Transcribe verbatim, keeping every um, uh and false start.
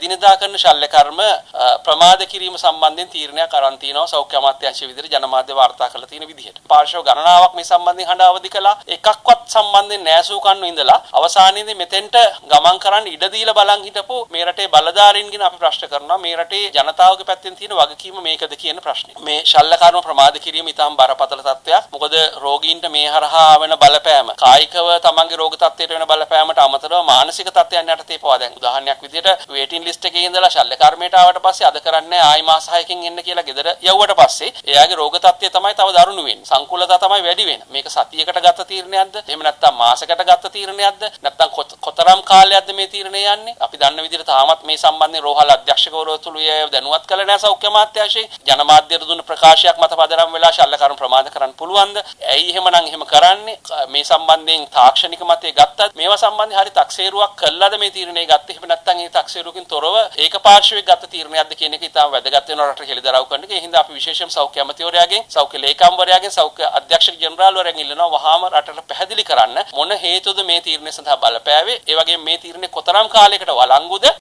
එදිනෙදා කරන ශල්‍ය කර්ම ප්‍රමාද කිරීම සම්බන්ධයෙන් තීරණයක් අරන් තිනවා සෞඛ්‍ය අමාත්‍යාංශය විදිහට ජනමාධ්‍ය වාර්තා කරලා තියෙන විදිහට. පාර්ශව ගණනාවක් මේ සම්බන්ධයෙන් හඬ අවදි කළා. එකක්වත් සම්බන්ධයෙන් නෑසූ කන්නු ඉඳලා අවසානයේදී මෙතෙන්ට ගමන් කරන්න ඉඩ දීලා බලන් හිටපු මේ රටේ බලධාරීන්ගෙන අපි ප්‍රශ්න කරනවා මේ රටේ ජනතාවගේ පැත්තෙන් තියෙන වගකීම මේකද කියන ප්‍රශ්නේ. මේ ශල්‍ය කර්ම ප්‍රමාද කිරීම ඉතාම බරපතල තත්ත්වයක්. මොකද රෝගීන්ට මේ හරහා වෙන බලපෑම කායිකව තමන්ගේ රෝග තත්ත්වයට වෙන බලපෑමට අමතරව මානසික තත්ත්වයන් යටතේ පවා දැන් උදාහරණයක් විදිහට වේටින් ලිස්ට් එකේ ඉඳලා ශල්‍ය කර්මයට ආවට පස්සේ අද කරන්නේ ආයි මාස හයකින් එන්න කියලා ගෙදර යවුවට පස්සේ එයාගේ රෝග තත්ත්වය තමයි තව දරුණු වෙන්නේ. සංකූලතා තමයි වැඩි වෙන්නේ. මේක සතියකට ගත තීරණයක්ද? එහෙම නැත්නම් මාසයකට ගත තීරණයක්ද? නැත්නම් කොතරම් කාලයක්ද මේ තීරණය යන්නේ? අපි දන්න විදිහට තාමත් මේ සම්බන්ධයෙන් රෝහල් අධ්‍යක්ෂකවරතුළු දැනුවත් කළ නැහැ සෞඛ්‍ය අමාත්‍යාංශය. ජනමාධ්‍යයට දුන්න ප්‍රකාශයක් මත පදනම් වෙලා ශල්‍ය කර්ම ප්‍රමාද කරන්න පුළුවන්ද? ඇයි එහෙමනම් එහෙම කරන්නේ? මේ සම්බන්ධයෙන් තාක්ෂණික මතය ගත්තත් මේවා සම්බන්ධයෙන් හරි තක්සේරුවක් කළාද මේ තීරණය ගත්තේ? එහෙම නැත්නම් ඒ තක්සේරුවකින් තොරව ඒකපාර්ශ්වයෙන් ගත්ත තීරණයක්ද කියන එක ඉතාම වැදගත් වෙනවා රටට හෙළිදරව් කරන්න. ඒ හින්දා අපි විශේෂයෙන් සෞඛ්‍ය අමාත්‍යවරයාගෙන් සෞඛ්‍ය ලේකම්වරයාගෙන් සෞඛ්‍ය අධ්‍යක්ෂක ජෙනරාල්වරයාගෙන් ඉල්ලනවා වහාම රටට පැහැදිලි කරන්න මොන හේතුද මේ තීරණය සඳහා බලපෑවේ? ඒ වගේම මේ තීරණය කොතරම් කාලයකට වළංගුද?